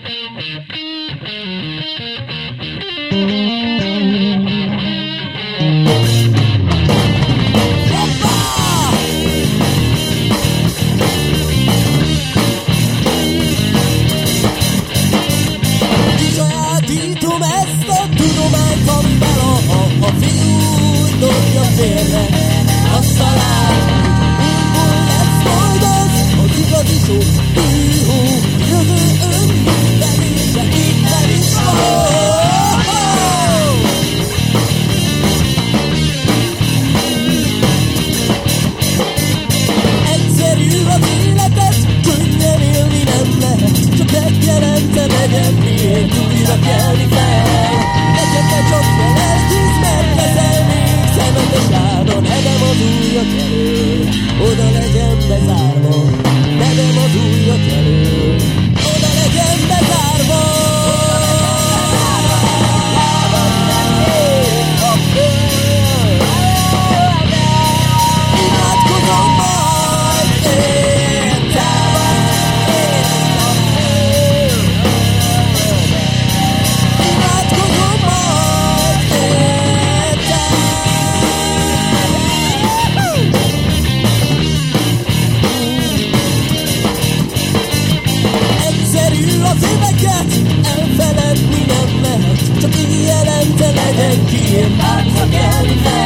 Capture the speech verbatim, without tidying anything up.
Kisajátítom ezt a tudományt, amivel a, a, a fiú dobja félre a szalát. Újból lesz majd az, az igazi szó, hű-hú, jövő ön minden évre, innen is van. Egyszerű az életet, könnyen élni nem lehet, csak megjelente megyem, miért újra kelni fel. Nekem te csak jelentűz, mert leszel még szemetes áron. Nevem az újak elő, oda legyen bezárva. Nevem az újak elő, oda legyen bezárva. Imádkozom majd értem. Imádkozom majd értem. Egyszerű az éveket, elfeledni nem lehet, csak így jelente legyen ki, bárha kelni fel.